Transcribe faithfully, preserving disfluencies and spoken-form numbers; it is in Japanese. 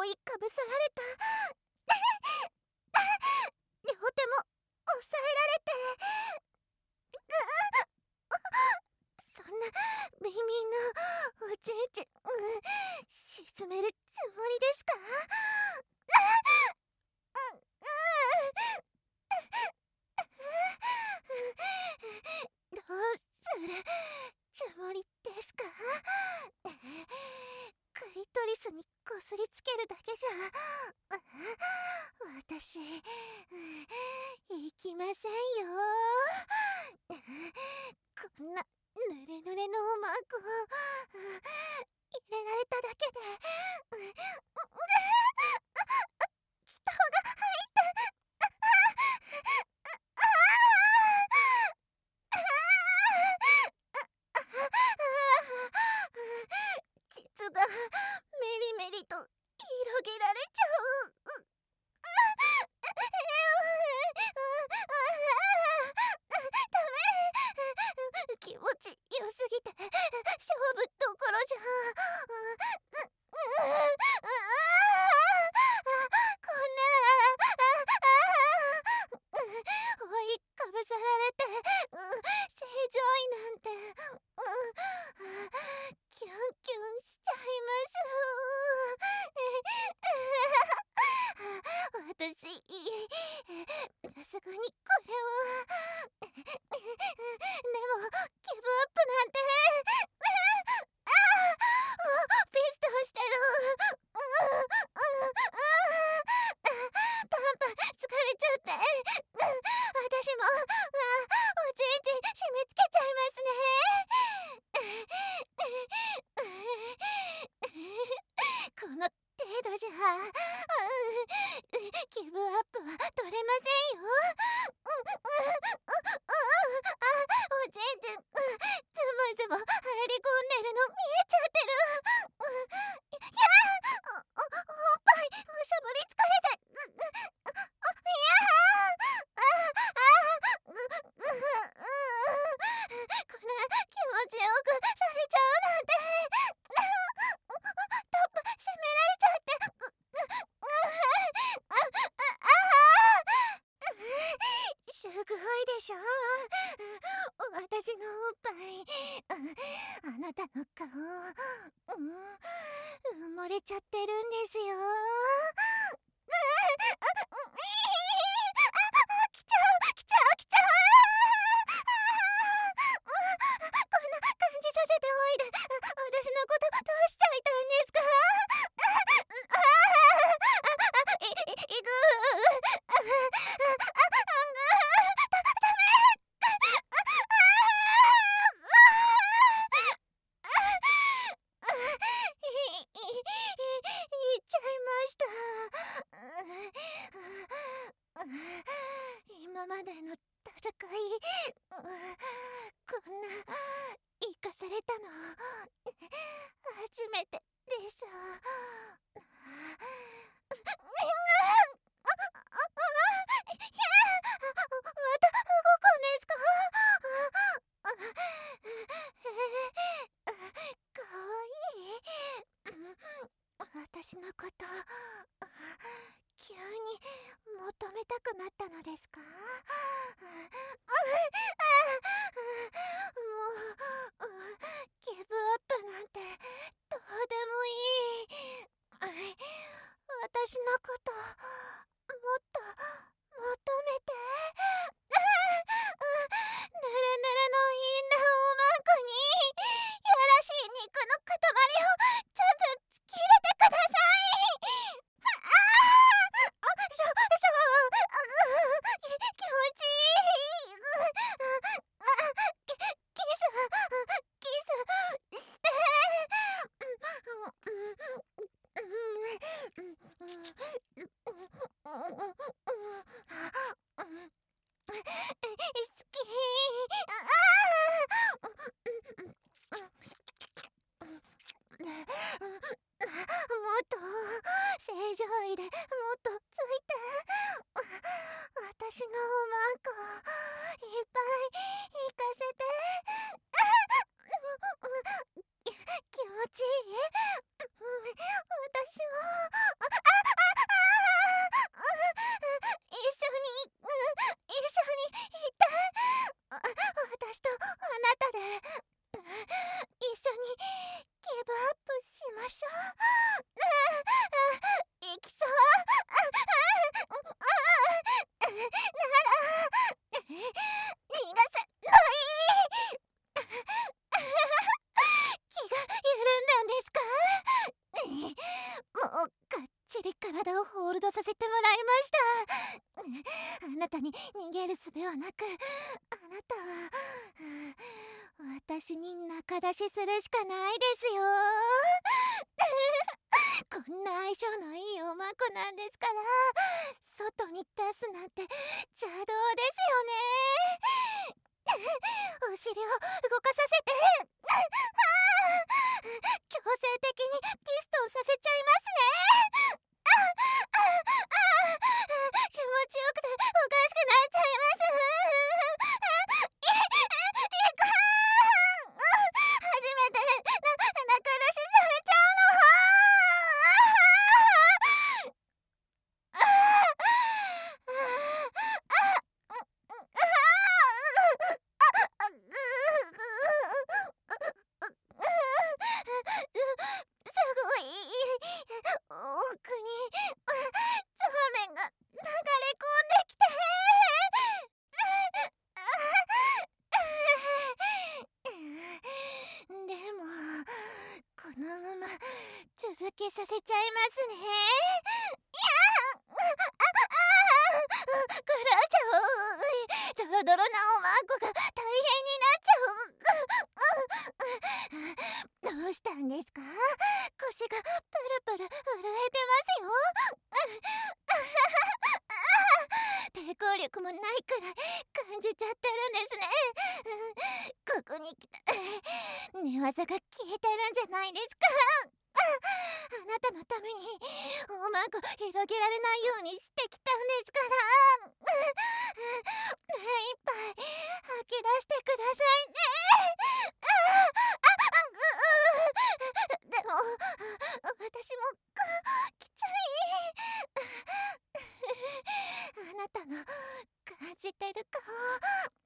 いかぶさられた。両手も押さえられて、そんな微妙なおちんちん、沈めるつもりですか？どうするつもりですか？クリトリスにこすりつけるだけじゃ私行きませんよ。こんなぬれぬれのおまんこを入れられただけで来た方が入った膣がメリメリと広げられちゃう。ダメ、気持ち良すぎて勝負どころじゃこんな覆いかぶさられて正常位なんてキュンキュンしちゃいます私さすがにこれはでもギブアップなんてもうピストンしてる。パンパン疲れちゃって私もおちんちん締め付けちゃいますね。この程度じゃギブアップは取れませんよ。おちんちんズボズボ入り込んでるの見えちゃってる。いやお、お、おっぱいむしゃぶりつかれて、いやああこんな気持ちよくされちゃうなんて。トップ攻められちゃってすごいでしょ私のおっぱい。あなたの顔、うん、埋もれちゃってるんですよ。来ちゃう来ちゃう来ちゃう。こんな感じさせておいで私のことどうしちゃいたいんですか？い、いぐ言っちゃいました。今までの戦い、こんな生かされたの初めてです。また動くんですか？かわいい。私のこと急に求めたくなったのですか？もうギブアップなんてどうでもいい。私のこともっと求めて。ぬるぬるのインナーおまんこにやらしい肉の塊をちょっと切れてください。ああ、そ、そうき、気持ちいい。キ、キスキスして場所、行きそう。なら逃がさない気が緩んだんですか？もうがっちり体をホールドさせてもらいました。あなたに逃げる術はなく、あなたは私に仲出しするしかないですよ。こんな相性のいいおまこなんですから、外に出すなんて邪道ですよね。お尻を動かさせて、強制的にピストンさせちゃいますね。気持ちよくておかしくなっちゃいます。いいかん、初めてな仲出しされちゃうの。すごい奥にザーメンが流れ込んできて、でもこのまま続けさせちゃいますね。いや狂っちゃう。ドロドロなおまんこが大変になっちゃう。どうしたんですか？腰がプルプル震えてますよ。抵抗力もないくらい感じちゃってるんですね。ここに来た寝技が効いてるんじゃないですか？あなたのためにおまんこ広げられないようにしてきたんですから、目いっぱい吐き出してくださいね。でも私もきつい。あなたの感じてる顔